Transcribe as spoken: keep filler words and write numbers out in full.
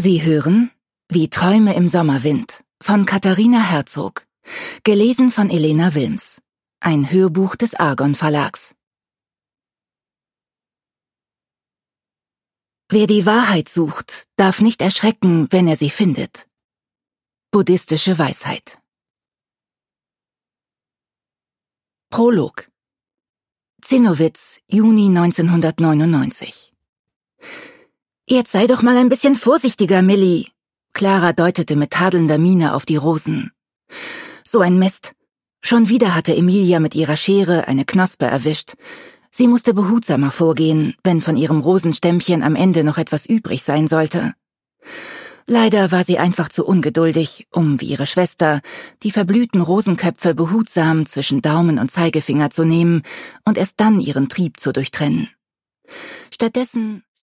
Sie hören Wie Träume im Sommerwind von Katharina Herzog, gelesen von Elena Wilms, ein Hörbuch des Argon Verlags. Wer die Wahrheit sucht, darf nicht erschrecken, wenn er sie findet. Buddhistische Weisheit. Prolog. Zinnowitz, Juni neunzehnhundertneunundneunzig. »Jetzt sei doch mal ein bisschen vorsichtiger, Millie«, Clara deutete mit tadelnder Miene auf die Rosen. So ein Mist. Schon wieder hatte Emilia mit ihrer Schere eine Knospe erwischt. Sie musste behutsamer vorgehen, wenn von ihrem Rosenstämmchen am Ende noch etwas übrig sein sollte. Leider war sie einfach zu ungeduldig, um, wie ihre Schwester, die verblühten Rosenköpfe behutsam zwischen Daumen und Zeigefinger zu nehmen und erst dann ihren Trieb zu durchtrennen. Stattdessen